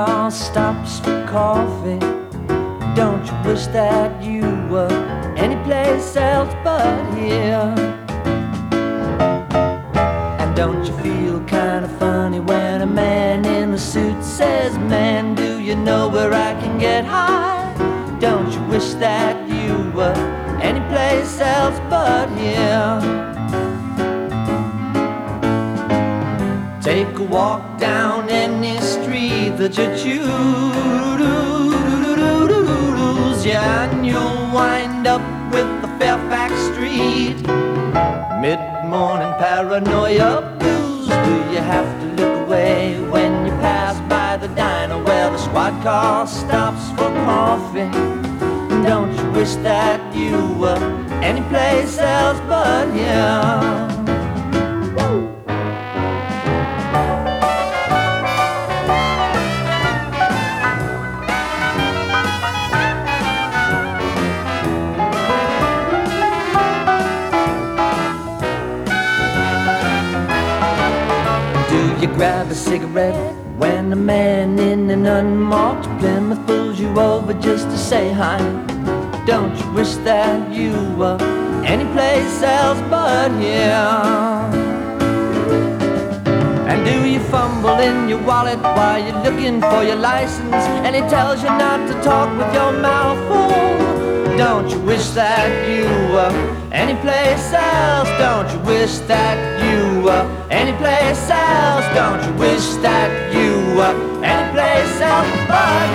car stops for coffee, don't you wish that you were anyplace else but here? And don't you feel kind of funny when a man in a suit says, man, do you know where I can get high? Don't you wish that you were anyplace else but here? Take a walk down any street that you choose, yeah, and you'll wind up with the Fairfax Street mid-morning paranoia blues. Do you have to look away when you pass by the diner where the squad car stops for coffee? Don't you wish that you were anyplace else but here? You grab a cigarette when a man in an unmarked Plymouth pulls you over just to say hi. Don't you wish that you were anyplace else but here? And do you fumble in your wallet while you're looking for your license, and he tells you not to talk with your mouth full? Don't you wish that you were anyplace else? Don't you wish that you were anyplace else? Don't you wish that you were anyplace else but